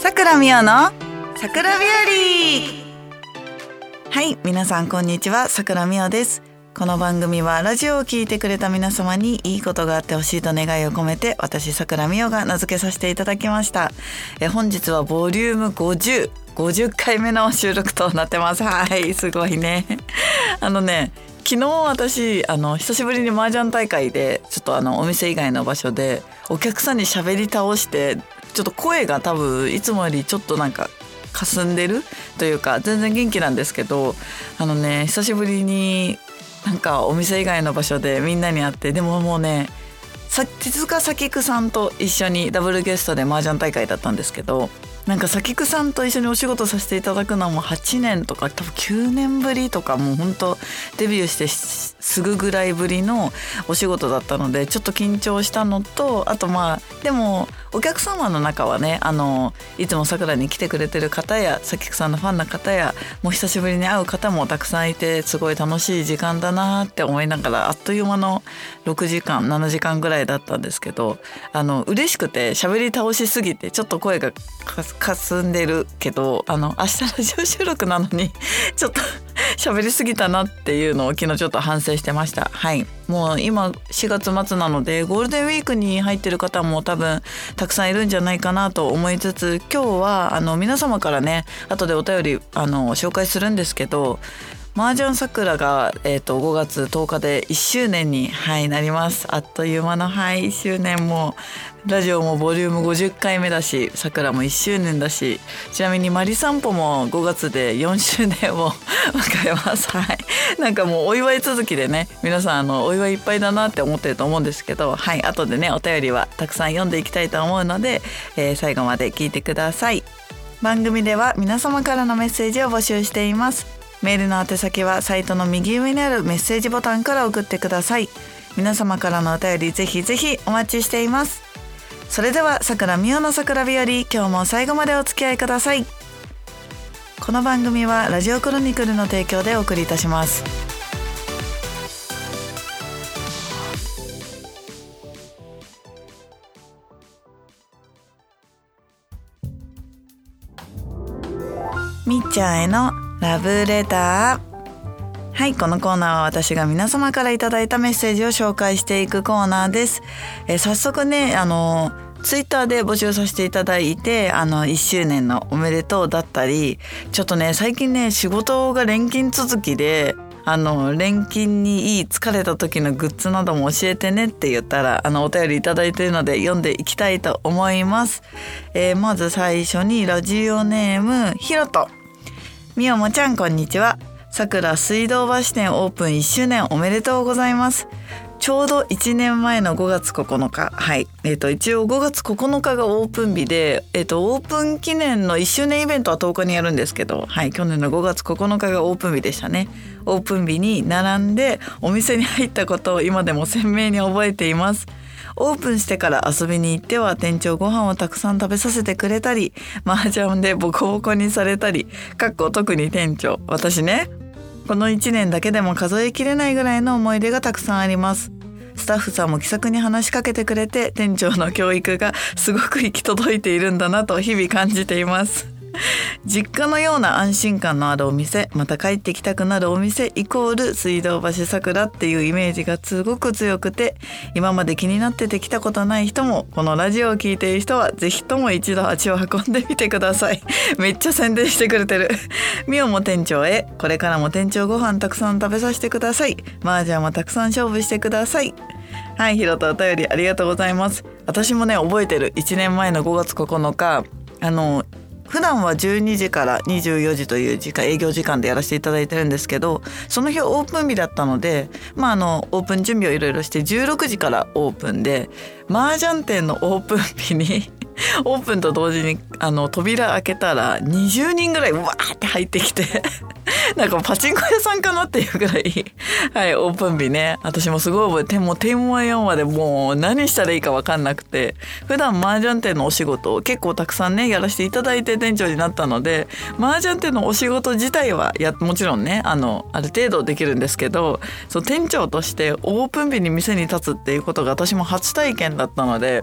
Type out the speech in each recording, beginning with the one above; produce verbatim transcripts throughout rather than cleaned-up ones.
さくらみおのさくらビューリー。はい、皆さんこんにちは、さくらみおです。この番組はラジオを聞いてくれた皆様にいいことがあってほしいと願いを込めて、私さくらみおが名付けさせていただきました。え本日はボリュームごじゅう、ごじゅっかいめの収録となってます。はい、すごいね。あのね昨日私あの久しぶりに麻雀大会でちょっとあのお店以外の場所でお客さんに喋り倒して、ちょっと声が多分いつもよりちょっとなんか霞んでるというか全然元気なんですけど、あのね久しぶりになんかお店以外の場所でみんなに会って、でももうねさ手塚咲久さんと一緒にダブルゲストで麻雀大会だったんですけど、なんか咲久さんと一緒にお仕事させていただくのはもうはちねんとか多分きゅうねんぶりとか、もう本当デビューしてすぐぐらいぶりのお仕事だったのでちょっと緊張したのと、あとまあでもお客様の中はね、あのいつもさくらに来てくれてる方や咲久さんのファンの方やもう久しぶりに会う方もたくさんいて、すごい楽しい時間だなって思いながら、あっという間のろくじかんななじかんぐらいだったんですけど、あの嬉しくて喋り倒しすぎてちょっと声がかすんでるけど、あの明日ラジオ収録なのにちょっと喋りすぎたなっていうのを昨日ちょっと反省してました。はい、もう今しがつ末なのでゴールデンウィークに入ってる方も多分たくさんいるんじゃないかなと思いつつ、今日はあの皆様からね後でお便りあの紹介するんですけど、麻雀さくらが、えー、とごがつとおかでいっしゅうねんに、はい、なります。あっという間の、はい、いっしゅうねんもラジオもボリュームごじゅっかいめだし、さくらもいっしゅうねんだし、ちなみにマリ散歩もごがつでよんしゅうねんを迎えます。はい、なんかもうお祝い続きでね、皆さんあのお祝いいっぱいだなって思ってると思うんですけど、はい、後でねお便りはたくさん読んでいきたいと思うので、えー、最後まで聞いてください。番組では皆様からのメッセージを募集しています。メールの宛先はサイトの右上にあるメッセージボタンから送ってください。皆様からのお便りぜひぜひお待ちしています。それではさくらみおのさくら日和、今日も最後までお付き合いください。この番組はラジオクロニクルの提供でお送りいたします。みっちゃんへのラブレター。はい、このコーナーは私が皆様からいただいたメッセージを紹介していくコーナーです。え早速ね、あのツイッターで募集させていただいて、あのいっしゅうねんのおめでとうだったり、ちょっとね最近ね仕事が連勤続きで、あの連勤にいい疲れた時のグッズなども教えてねって言ったら、あのお便りいただいているので読んでいきたいと思います。えー、まず最初にラジオネームひろと。みおもちゃんこんにちは。さくら水道橋店オープンいっしゅうねんおめでとうございます。ちょうどいちねんまえのごがつここのか、はい、えー、と一応ごがつここのかがオープン日で、えー、とオープン記念のいっしゅうねんイベントはとおかにやるんですけど、はい、去年のごがつここのかがオープン日でしたね。オープン日に並んでお店に入ったことを今でも鮮明に覚えています。オープンしてから遊びに行っては店長ご飯をたくさん食べさせてくれたり、麻雀でボコボコにされたり、かっこ特に店長、私ね、このいちねんだけでも数えきれないぐらいの思い出がたくさんあります。スタッフさんも気さくに話しかけてくれて、店長の教育がすごく行き届いているんだなと日々感じています。実家のような安心感のあるお店、また帰ってきたくなるお店イコール水道橋さくらっていうイメージがすごく強くて、今まで気になってて来たことない人も、このラジオを聞いている人はぜひとも一度足を運んでみてください。めっちゃ宣伝してくれてる。みおも店長へ、これからも店長ご飯たくさん食べさせてください。麻雀もたくさん勝負してください。はい、ひろとお便りありがとうございます。私もね覚えてる、いちねんまえのごがつここのか、あの普段はじゅうにじからにじゅうよじという時間営業時間でやらせていただいてるんですけど、その日オープン日だったので、まあ、あのオープン準備をいろいろしてじゅうろくじからオープンで、麻雀店のオープン日にオープンと同時にあの扉開けたらにじゅうにんぐらいうわーって入ってきてなんかパチンコ屋さんかなっていうぐらいはい、オープン日ね、私もすごい覚えて、もう天満四話でもう何したらいいか分かんなくて、普段麻雀店のお仕事を結構たくさんねやらせていただいて店長になったので、麻雀店のお仕事自体はやもちろんねあのある程度できるんですけど、その店長としてオープン日に店に立つっていうことが私も初体験だったので、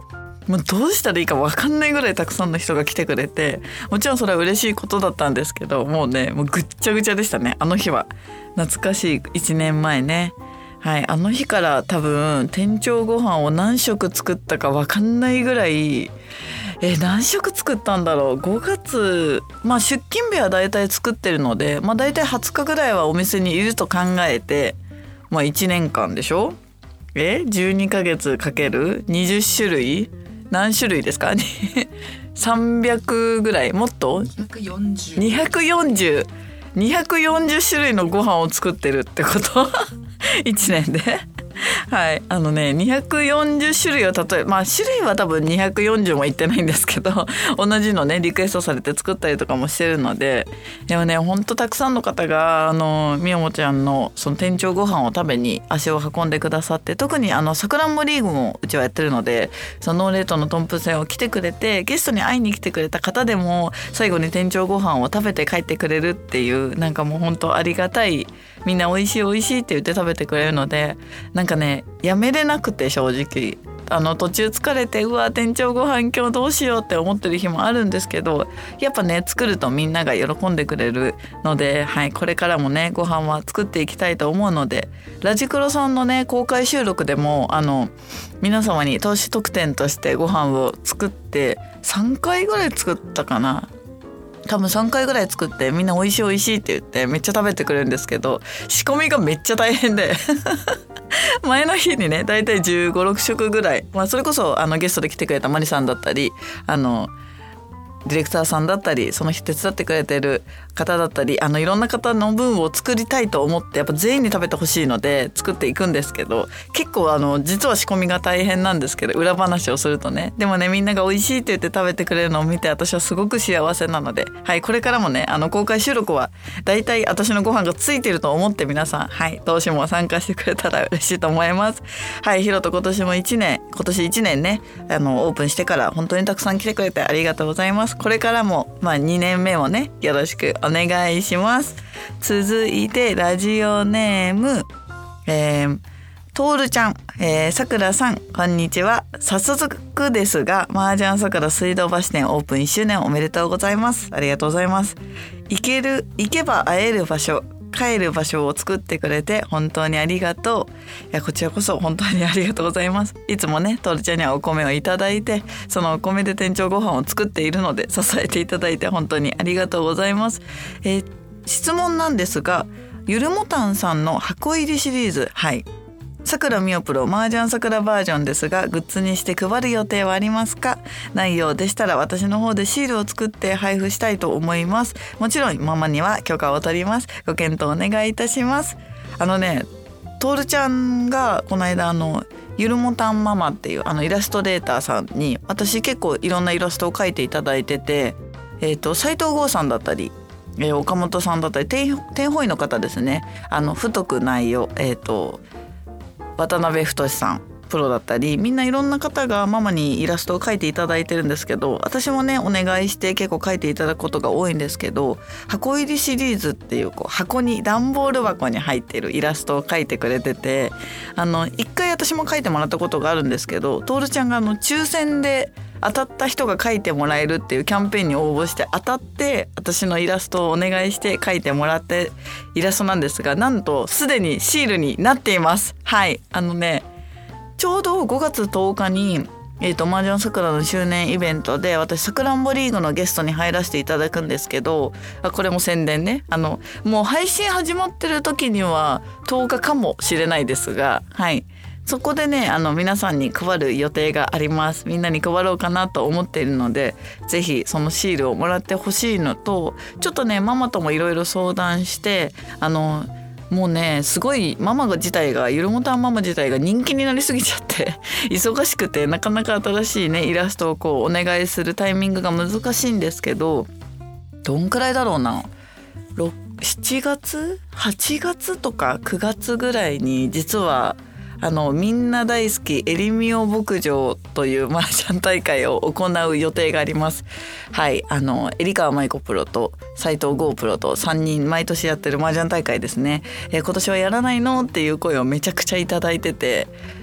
もうどうしたらいいか分かんないぐらいたくさんの人が来てくれて、もちろんそれは嬉しいことだったんですけど、もうねもうぐっちゃぐちゃでしたね、あの日は。懐かしいいちねんまえね。はい、あの日から多分店長ご飯を何食作ったか分かんないぐらい、え何食作ったんだろう。ごがつ、まあ出勤日はだいたい作ってるので、まあだいたいはつかぐらいはお店にいると考えて、まあいちねんかんでしょ。えじゅうにかげつかけるにじゅっしゅるい、何種類ですかさんびゃくぐらい、もっとにひゃくよんじゅう にひゃくよんじゅう にひゃくよんじゅう種類のご飯を作ってるってこといちねんではい、あのねにひゃくよんじゅう種類を例えば、まあ種類は多分にひゃくよんじゅうもいってないんですけど同じのねリクエストされて作ったりとかもしてるので、でもねほんとたくさんの方があのみよもちゃんのその店長ご飯を食べに足を運んでくださって、特にあのさくらんぼリーグもうちはやってるので、そのノーレートのトンプ戦を来てくれてゲストに会いに来てくれた方でも最後に店長ご飯を食べて帰ってくれるっていう、なんかもうほんとありがたい、みんな美味しい美味しいって言って食べてくれるので、なんかねやめれなくて、正直あの途中疲れてうわ店長ご飯今日どうしようって思ってる日もあるんですけど、やっぱね作るとみんなが喜んでくれるので、はい、これからもねご飯は作っていきたいと思うので、ラジクロさんのね公開収録でもあの皆様に投資特典としてご飯を作ってさんかいぐらい作ったかな、多分さんかいぐらい作ってみんな美味しい美味しいって言ってめっちゃ食べてくれるんですけど、仕込みがめっちゃ大変で前の日にねだいたいじゅうご、ろくしょくぐらい、まあ、それこそあのゲストで来てくれたマリさんだったり、あのディレクターさんだったり、その日手伝ってくれてる方だったり、あのいろんな方の分を作りたいと思って、やっぱ全員に食べてほしいので作っていくんですけど、結構あの実は仕込みが大変なんですけど、裏話をするとね、でもねみんなが美味しいって言って食べてくれるのを見て私はすごく幸せなので、はい、これからもねあの公開収録はだいたい私のご飯がついてると思って皆さん、はい、どうしも参加してくれたら嬉しいと思います。はい、ヒロト今年もいちねん、今年いちねんねあのオープンしてから本当にたくさん来てくれてありがとうございます。これからも、まあ、にねんめもねよろしくお願いします。続いてラジオネーム、えー、トールちゃん、えー、さくらさんこんにちは。早速ですが麻雀さくら水道橋店オープンいっしゅうねんおめでとうございます。ありがとうございます。行ける行けば会える場所、帰る場所を作ってくれて本当にありがとう。いやこちらこそ本当にありがとうございます。いつもねトールちゃんにはお米をいただいて、そのお米で店長ご飯を作っているので支えていただいて本当にありがとうございます。えー、質問なんですが、ゆるもたんさんの箱入りシリーズ、はいさくらみおプロ麻雀さくらバージョンですが、グッズにして配る予定はありますか？ないようでしたら私の方でシールを作って配布したいと思います。もちろんママには許可を取ります。ご検討お願いいたします。あのねトールちゃんがこの間あのゆるもたんママっていうあのイラストレーターさんに、私結構いろんなイラストを描いていただいてて、えーと斉藤剛さんだったり、えー、岡本さんだったり、天保医の方ですね、あの太くないよ、えーと渡辺太さんプロだったり、みんないろんな方がママにイラストを描いていただいてるんですけど、私もねお願いして結構描いていただくことが多いんですけど、箱入りシリーズっていう、こう箱に段ボール箱に入っているイラストを描いてくれてて、あの一回私も描いてもらったことがあるんですけど、トールちゃんがあの抽選で当たった人が描いてもらえるっていうキャンペーンに応募して当たって、私のイラストをお願いして描いてもらってイラストなんですが、なんとすでにシールになっています。はい、あのねちょうどごがつとおかにえーと麻雀さくらの周年イベントで私さくらんぼリーグのゲストに入らせていただくんですけど、これも宣伝ね、あのもう配信始まってる時にはとおかかもしれないですが、はいそこでねあの皆さんに配る予定があります。みんなに配ろうかなと思っているので、ぜひそのシールをもらってほしいのと、ちょっとねママともいろいろ相談して、あのもうねすごいママが自体がゆるもたんママ自体が人気になりすぎちゃって忙しくてなかなか新しいねイラストをこうお願いするタイミングが難しいんですけど、どんくらいだろうな、しちがつはちがつとかくがつぐらいに実はあのみんな大好きエリミオ牧場という麻雀大会を行う予定があります。はい、あのエリカワ舞子プロと斉藤剛プロとさんにん毎年やってる麻雀大会ですね。えー、今年はやらないのっていう声をめちゃくちゃいただいてて、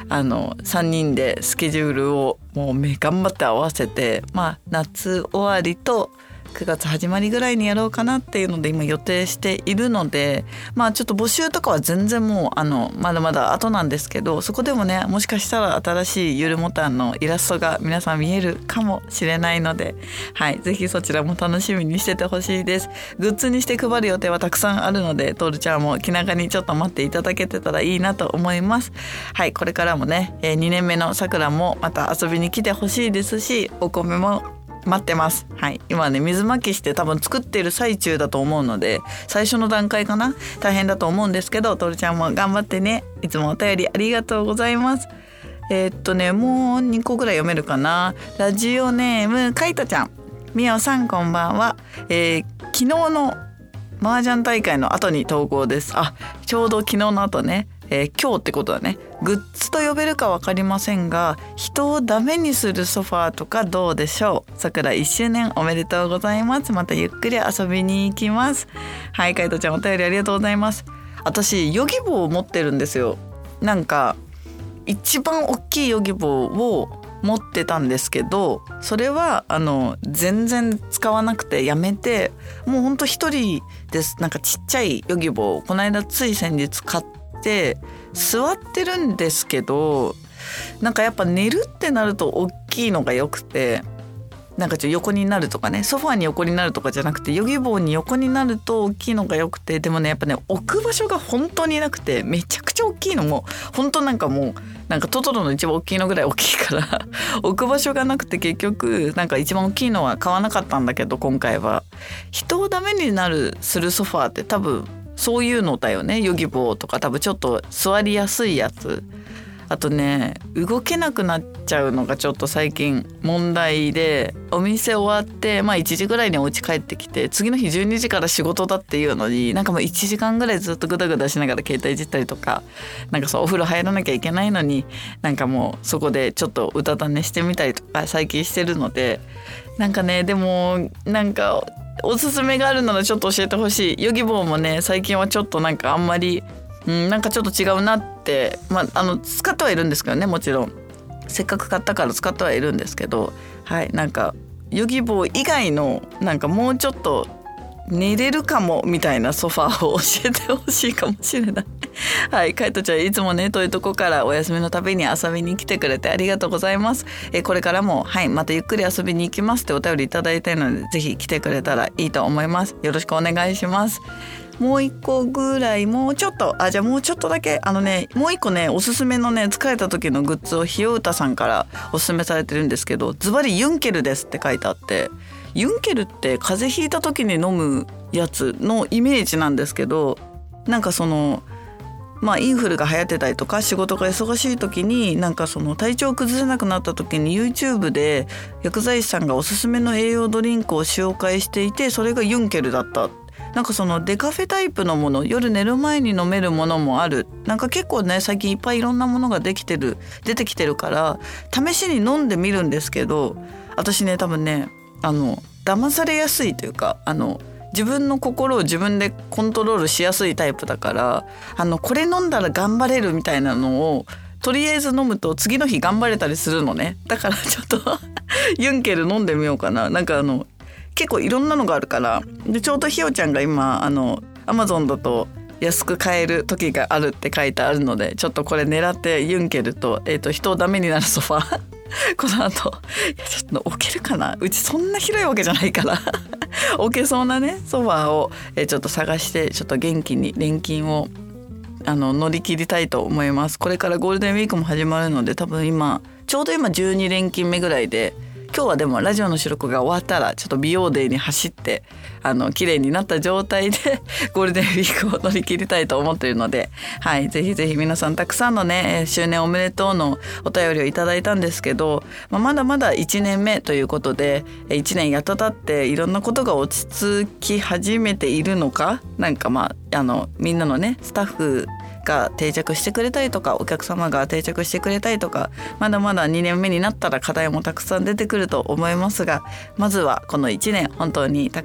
あのさんにんでスケジュールをもうめ頑張って合わせて、まあ夏終わりとくがつ始まりぐらいにやろうかなっていうので今予定しているので、まあちょっと募集とかは全然もうあのまだまだ後なんですけど、そこでもねもしかしたら新しいゆるもたんのイラストが皆さん見えるかもしれないので、はいぜひそちらも楽しみにしててほしいです。グッズにして配る予定はたくさんあるので、トールちゃんも気長にちょっと待っていただけてたらいいなと思います。はい、これからもねにねんめのさくらもまた遊びに来てほしいですし、お米も待ってます。はい、今ね水まきして多分作っている最中だと思うので、最初の段階かな、大変だと思うんですけど、トルちゃんも頑張ってね。いつもお便りありがとうございます。えー、っとねもうにこぐらい読めるかな。ラジオネームカイトちゃん、みおさんこんばんは。えー、昨日の麻雀大会の後に投稿です。あ、ちょうど昨日の後ね、えー、今日ってことだね。グッズと呼べるか分かりませんが、人をダメにするソファーとかどうでしょう。さくらいっしゅうねんおめでとうございます。またゆっくり遊びに行きます。はい、カイトちゃんお便りありがとうございます。私ヨギボーを持ってるんですよ。なんか一番大きいヨギボーを持ってたんですけど、それはあの全然使わなくてやめて、もうほんと一人です。なんかちっちゃいヨギボーをこの間つい先日買って座ってるんですけど、なんかやっぱ寝るってなると大きいのが良くて、なんかちょっと横になるとかね、ソファーに横になるとかじゃなくてヨギボーに横になると大きいのが良くて、でもねやっぱね置く場所が本当になくて、めちゃくちゃ大きいのも本当なんかもうなんかトトロの一番大きいのぐらい大きいから置く場所がなくて、結局なんか一番大きいのは買わなかったんだけど、今回は人をダメになるするソファーって多分そういうのだよね。ヨギボーとか多分ちょっと座りやすいやつ。あとね動けなくなっちゃうのがちょっと最近問題で、お店終わってまあいちじぐらいにお家帰ってきて、次の日じゅうにじから仕事だっていうのに、なんかもういちじかんぐらいずっとグダグダしながら携帯いじったりとか、なんかそうお風呂入らなきゃいけないのになんかもうそこでちょっとうたた寝してみたりとか最近してるので、なんかねでもなんかおすすめがあるならちょっと教えてほしい。ヨギボーもね最近はちょっとなんかあんまりうん、なんかちょっと違うなって、まあ、あの使ってはいるんですけどね、もちろんせっかく買ったから使ってはいるんですけど、はい、なんかヨギボー以外のなんかもうちょっと寝れるかもみたいなソファーを教えてほしいかもしれないはい、カイトちゃんいつもね遠いとこからお休みのたびに遊びに来てくれてありがとうございます。えこれからもはいまたゆっくり遊びに行きますってお便りいただいたいので、ぜひ来てくれたらいいと思います。よろしくお願いします。もう一個ぐらい、もうちょっとあじゃあもうちょっとだけあのねもう一個ねおすすめのね疲れた時のグッズをひようたさんからおすすめされてるんですけど、ズバリユンケルですって書いてあって、ユンケルって風邪ひいた時に飲むやつのイメージなんですけど、なんかそのまあインフルが流行ってたりとか仕事が忙しい時になんかその体調崩せなくなった時に YouTube で薬剤師さんがおすすめの栄養ドリンクを紹介していて、それがユンケルだった。なんかそのデカフェタイプのもの、夜寝る前に飲めるものもある。なんか結構ね最近いっぱいいろんなものができてる出てきてるから試しに飲んでみるんですけど、私ね多分ねあの騙されやすいというか、あの自分の心を自分でコントロールしやすいタイプだから、あのこれ飲んだら頑張れるみたいなのをとりあえず飲むと次の日頑張れたりするのね。だからちょっとユンケル飲んでみようかな。なんかあの結構いろんなのがあるから、でちょうどひよちゃんが今あのアマゾンだと安く買える時があるって書いてあるので、ちょっとこれ狙ってユンケルと、えーと人をダメになるソファーこの後いやちょっと置けるかな、うちそんな広いわけじゃないから置けそうなねソファーを、えー、ちょっと探して、ちょっと元気に連勤をあの乗り切りたいと思います。これからゴールデンウィークも始まるので、多分今ちょうど今じゅうに連勤目ぐらいで、今日はでもラジオの収録が終わったらちょっと美容デーに走ってあの綺麗になった状態でゴールデンウィークを乗り切りたいと思っているので、はい、ぜひぜひ皆さんたくさんのね周年おめでとうのお便りをいただいたんですけど、まあ、まだまだいちねんめということでいちねんやっと経っていろんなことが落ち着き始めているのか、なんかまああのみんなのねスタッフが定着してくれたりとか、お客様が定着してくれたりとか、まだまだにねんめになったら課題もたくさん出てくると思いますが、まずはこのいちねん本当にたくさん足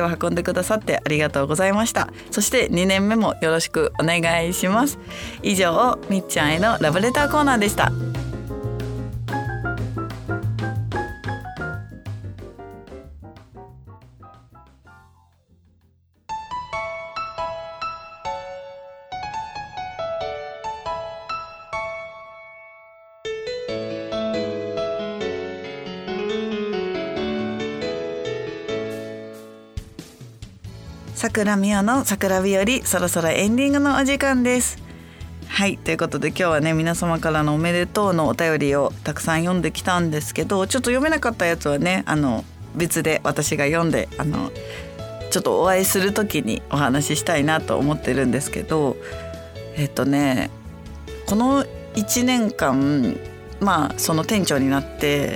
足を運んでくださってありがとうございました。そしてにねんめもよろしくお願いします。以上、みっちゃんへのラブレターコーナーでした。桜美代の桜日和、そろそろエンディングのお時間です。はい、ということで今日はね、皆様からのおめでとうのお便りをたくさん読んできたんですけど、ちょっと読めなかったやつはね、あの別で私が読んで、あのちょっとお会いする時にお話ししたいなと思ってるんですけど、えっとねこのいちねんかん、まあその店長になって、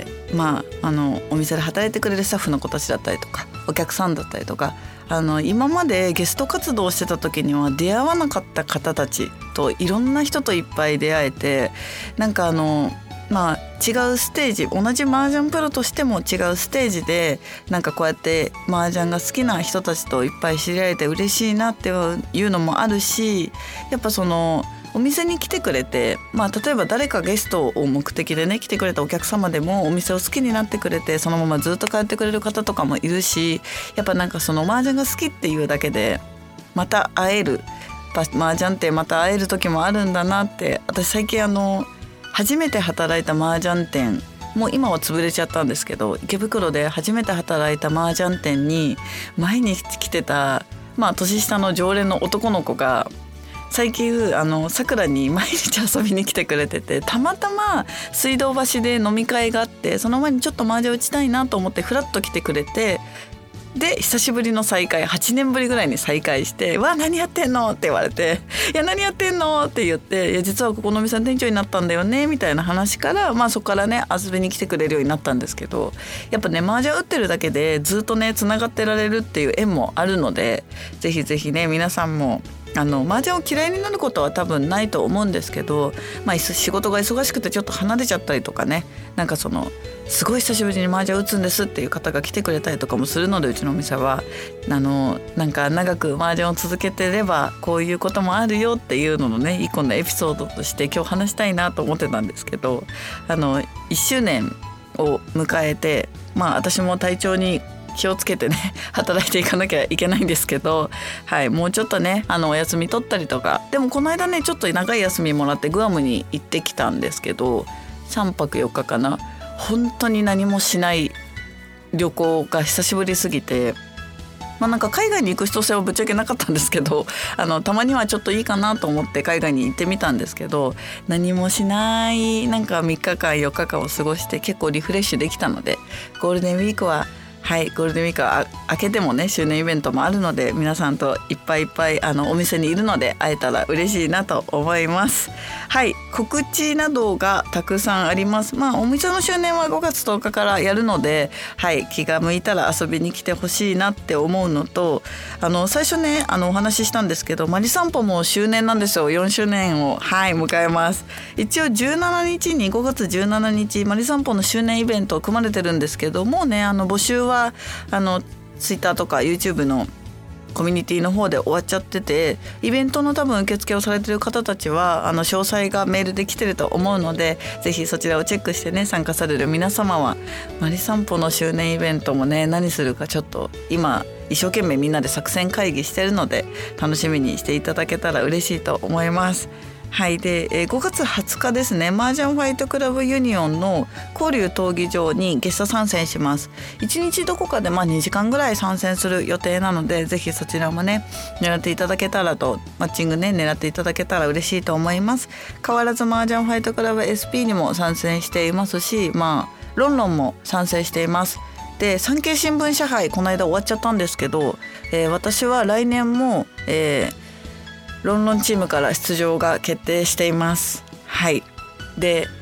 まああのお店で働いてくれるスタッフの子たちだったりとか、お客さんだったりとか、あの今までゲスト活動してた時には出会わなかった方たちといろんな人といっぱい出会えて、なんかあのまあ違うステージ、同じ麻雀プロとしても違うステージでなんかこうやって麻雀が好きな人たちといっぱい知り合えて嬉しいなっていうのもあるし、やっぱそのお店に来てくれて、まあ、例えば誰かゲストを目的でね来てくれたお客様でもお店を好きになってくれてそのままずっと通ってくれる方とかもいるし、やっぱなんかその麻雀が好きっていうだけでまた会える、麻雀ってまた会える時もあるんだなって。私最近あの初めて働いた麻雀店、もう今は潰れちゃったんですけど、池袋で初めて働いた麻雀店に毎日来てた、まあ、年下の常連の男の子が最近あの桜に毎日遊びに来てくれてて、たまたま水道橋で飲み会があって、その前にちょっと麻雀打ちたいなと思ってフラッと来てくれて、で久しぶりの再会、はちねんぶりぐらいに再会して「わ何やってんの?」って言われて「いや何やってんの?」って言って「いや実はここの店の店長になったんだよね」みたいな話から、まあそこからね遊びに来てくれるようになったんですけど、やっぱね麻雀打ってるだけでずっとねつながってられるっていう縁もあるので、ぜひぜひね皆さんもあの麻雀を嫌いになることは多分ないと思うんですけど、まあ、仕事が忙しくてちょっと離れちゃったりとかね、なんかそのすごい久しぶりに麻雀打つんですっていう方が来てくれたりとかもするので、うちのお店はあのなんか長く麻雀を続けてればこういうこともあるよっていうののね一個のエピソードとして今日話したいなと思ってたんですけど、あのいっしゅうねんを迎えて、まあ私も体調に気をつけてね働いていかなきゃいけないんですけど、はい、もうちょっとねあのお休み取ったりとか、でもこの間ねちょっと長い休みもらってグアムに行ってきたんですけど、さんぱくよっかかな、本当に何もしない旅行が久しぶりすぎて、まあ、なんか海外に行く必要性はぶっちゃけなかったんですけど、あのたまにはちょっといいかなと思って海外に行ってみたんですけど、何もしないなんかみっかかんよっかかんを過ごして結構リフレッシュできたので、ゴールデンウィークははい、ゴールデンウィークは明けてもね周年イベントもあるので、皆さんといっぱいいっぱいあのお店にいるので会えたら嬉しいなと思います。はい、告知などがたくさんあります。まあお店の周年はごがつとおかからやるので、はい、気が向いたら遊びに来てほしいなって思うのと、あの最初ねあのお話ししたんですけど、マリ散歩も周年なんですよ。よんしゅうねんをはい迎えます。一応じゅうしちにちにごがつじゅうしちにちマリ散歩の周年イベントを組まれてるんですけど、もうねあの募集はあのツイッターとか YouTube のコミュニティの方で終わっちゃってて、イベントの多分受付をされてる方たちはあの詳細がメールで来てると思うので、ぜひそちらをチェックしてね参加される皆様はマリ散歩の周年イベントもね何するかちょっと今一生懸命みんなで作戦会議してるので、楽しみにしていただけたら嬉しいと思います。はい、でごがつはつかですね、麻雀ファイトクラブユニオンの交流闘技場にゲスト参戦します。いちにちどこかでまあにじかんぐらい参戦する予定なので、ぜひそちらもね狙っていただけたらと、マッチングね狙っていただけたら嬉しいと思います。変わらず麻雀ファイトクラブ エスピー にも参戦していますし、まあロンロンも参戦しています。で産経新聞社杯この間終わっちゃったんですけど、えー、私は来年も、えーロンロンチームから出場が決定しています。はい。で、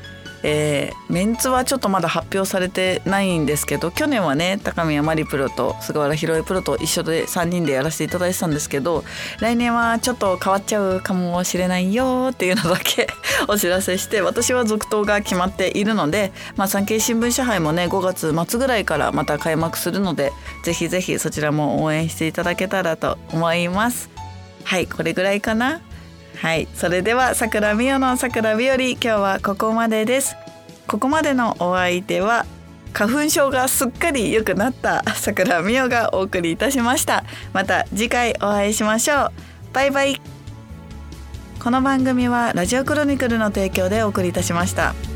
えー、メンツはちょっとまだ発表されてないんですけど、去年はね高宮まりプロと菅原ひろえプロと一緒でさんにんでやらせていただいてたんですけど、来年はちょっと変わっちゃうかもしれないよっていうのだけお知らせして、私は続投が決まっているので、まあ、産経新聞社杯もねごがつ末ぐらいからまた開幕するので、ぜひぜひそちらも応援していただけたらと思います。はい、これぐらいかな。はい、それでは桜美代の桜日和、今日はここまでです。ここまでのお相手は花粉症がすっかり良くなった桜美代がお送りいたしました。また次回お会いしましょう。バイバイ。この番組はラジオクロニクルの提供でお送りいたしました。